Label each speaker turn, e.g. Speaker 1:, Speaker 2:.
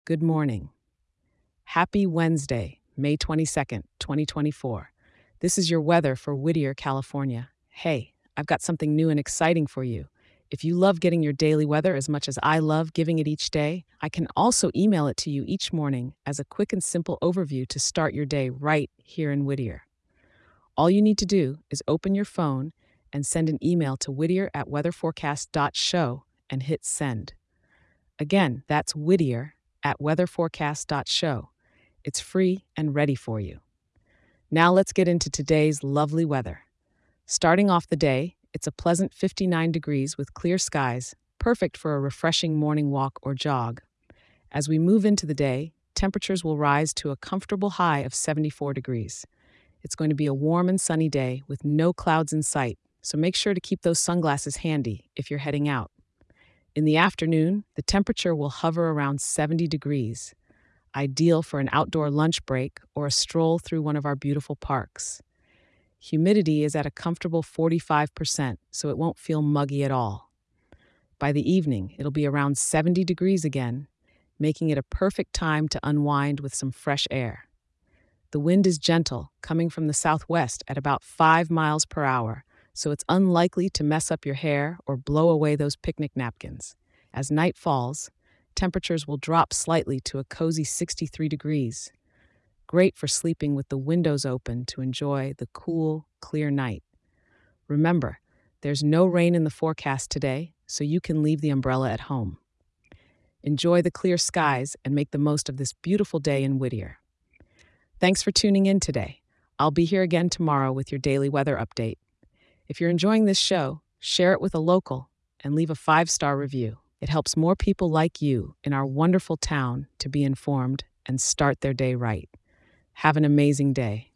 Speaker 1: Good morning. Happy Wednesday, May 22nd, 2024. This is your weather for Whittier, California. Hey, I've got something new and exciting for you. If you love getting your daily weather as much as I love giving it each day, I can also email it to you each morning as a quick and simple overview to start your day right here in Whittier. All you need to do is open your phone and send an email to whittier@weatherforecast.show and hit send. Again, that's Whittier@weatherforecast.show. It's free and ready for you. Now let's get into today's lovely weather. Starting off the day, it's a pleasant 59 degrees with clear skies, perfect for a refreshing morning walk or jog. As we move into the day, temperatures will rise to a comfortable high of 74 degrees. It's going to be a warm and sunny day with no clouds in sight, so make sure to keep those sunglasses handy if you're heading out. In the afternoon, the temperature will hover around 70 degrees, ideal for an outdoor lunch break or a stroll through one of our beautiful parks. Humidity is at a comfortable 45%, so it won't feel muggy at all. By the evening, it'll be around 70 degrees again, making it a perfect time to unwind with some fresh air. The wind is gentle, coming from the southwest at about 5 miles per hour, so it's unlikely to mess up your hair or blow away those picnic napkins. As night falls, temperatures will drop slightly to a cozy 63 degrees. Great for sleeping with the windows open to enjoy the cool, clear night. Remember, there's no rain in the forecast today, so you can leave the umbrella at home. Enjoy the clear skies and make the most of this beautiful day in Whittier. Thanks for tuning in today. I'll be here again tomorrow with your daily weather update. If you're enjoying this show, share it with a local and leave a 5-star review. It helps more people like you in our wonderful town to be informed and start their day right. Have an amazing day.